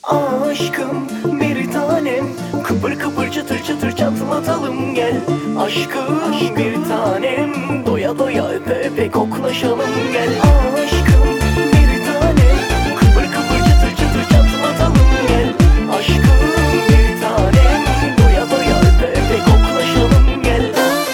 Aşkım bir tanem, kıpır kıpır çıtır çıtır çatlatalım gel. Aşkım bir tanem, doya doya öpe öpe koklaşalım gel. Aşkım bir tanem, kıpır kıpır çıtır çıtır çatlatalım gel. Aşkım bir tanem, doya doya öpe öpe koklaşalım gel.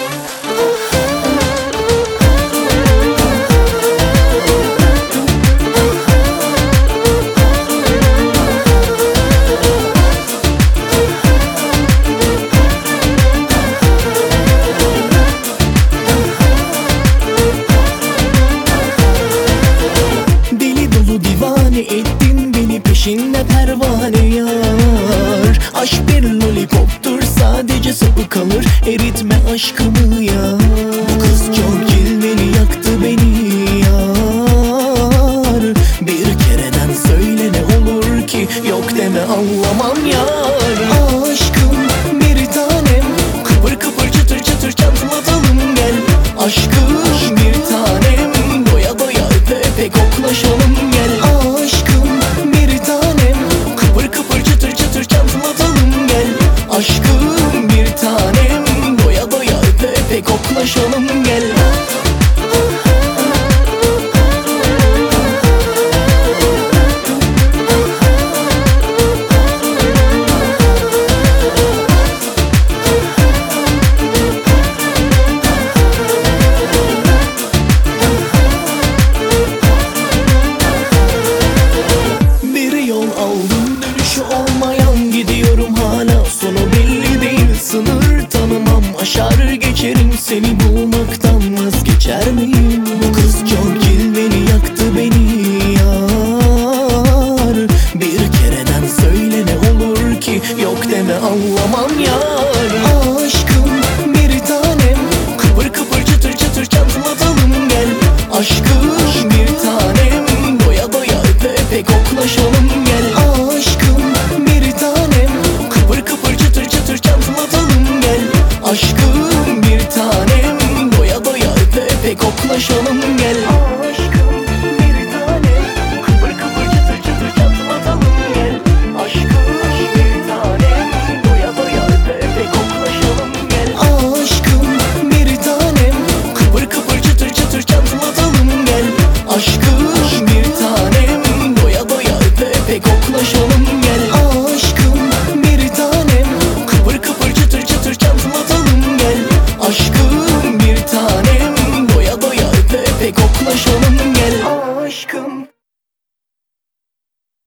Divane ettin beni, peşinde pervane yar. Aşk bir lollipoptur, sadece sapı kalır, eritme aşkımı ya. Bu kız çok cilveli, yaktı beni yar. Bir kereden söyle ne olur ki, yok deme anlamam yar. Aşkım bir tanem, kıpır kıpır çıtır çıtır çatlatalım gel. Aşkım bir tanem, doya doya öpe öpe koklaşalım gel. Aşkım bir tanem, kıpır kıpır çıtır çıtır çatlatalım gel. Aşkım bir tanem, doya doya öpe öpe koklaşalım gel. Aldım dönüşü olmayan, gidiyorum hala sonu belli değil. Sınır tanımam, aşar geçerim, seni bulmaktan vazgeçer miyim? Bu kız çok cilveli, yaktı beni yar. Bir kereden söyle ne olur ki, yok deme anlamam yar. Aşkım bir tanem, kıpır kıpır çıtır çıtır çatlatalım gel. Aşkım bir tanem, doya doya öpe öpe koklaşalım gel. Aşkım bir tanem, kıpır kıpır çıtır çıtır çatlatalım gel. Aşkım bir tanem, doya doya öpe öpe koklaşalım gel. Aşkım bir tanem, kıpır kıpır çıtır çıtır çatlatalım gel. Aşkım bir tanem, doya doya öpe öpe koklaşalım gel. Aşkım bir tanem, kıpır kıpır çıtır çıtır çatlatalım gel. Aşkım bir tanem, doya doya öpe öpe koklaşalım.